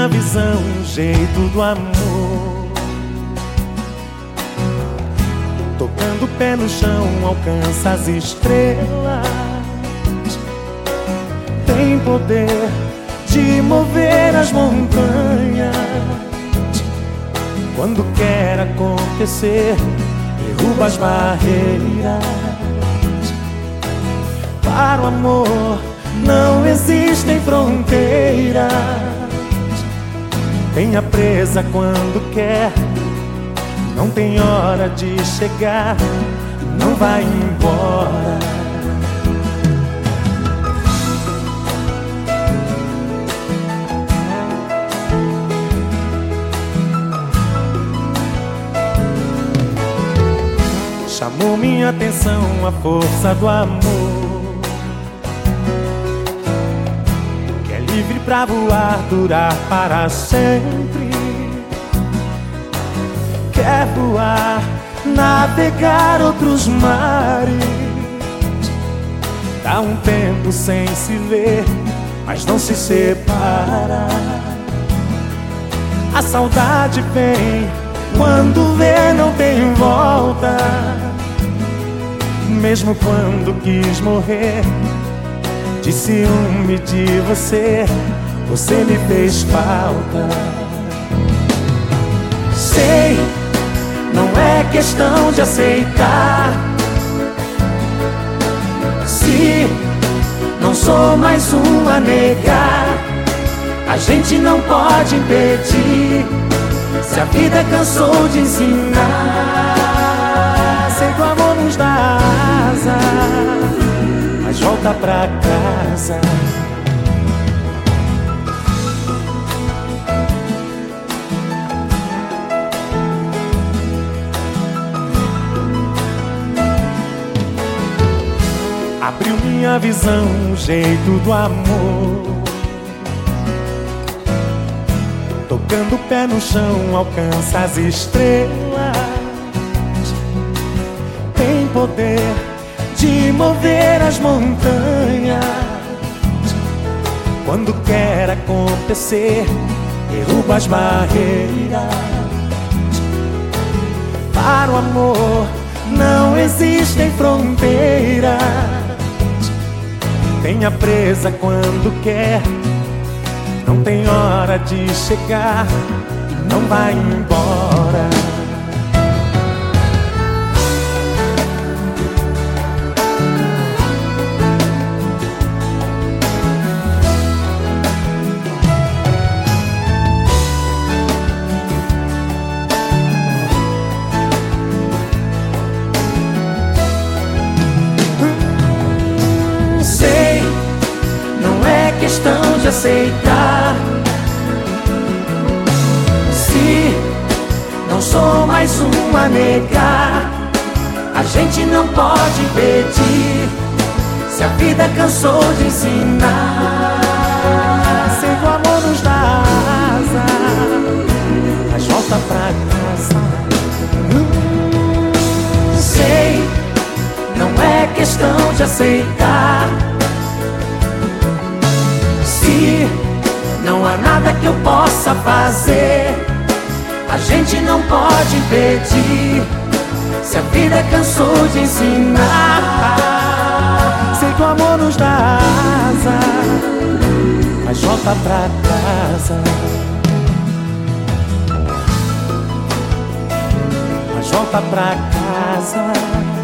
minha visão, o jeito do amor. Tocando o pé no chão, alcança as estrelas. Tem poder de mover as montanhas. Quando quer acontecer, derruba as barreiras. Para o amor não existem fronteiras. Tenha presa quando quer, não tem hora de chegar, não vai embora. Chamou minha atenção a força do amor, que é livre pra voar, durar para sempre. Quer voar, navegar outros mares. Dá um tempo sem se ver, mas não se separa. A saudade vem, quando vê não tem volta. Mesmo quando quis morrer, de ciúme de você, você me fez falta. Sei, não é questão de aceitar. Se não sou mais um a negar, a gente não pode impedir. Se a vida cansou de ensinar, sei que o amor nos dá asa, mas volta pra casa. Abriu minha visão, o jeito do amor. Tocando o pé no chão, alcança as estrelas. Tem poder de mover as montanhas. Quando quer acontecer, derruba as barreiras. Para o amor não existem fronteiras. Tenha presa quando quer, não tem hora de chegar, não vai embora. Sei, não é questão de aceitar. Se não sou mais um a negar, a gente não pode impedir. Se a vida cansou de ensinar, sei que o amor nos dá asa, mas volta pra casa. Sei, não é questão de aceitar. Se não há nada que eu possa fazer, a gente não pode impedir. Se a vida cansou de ensinar, sei que o amor nos dá asa, mas volta pra casa. Mas volta pra casa.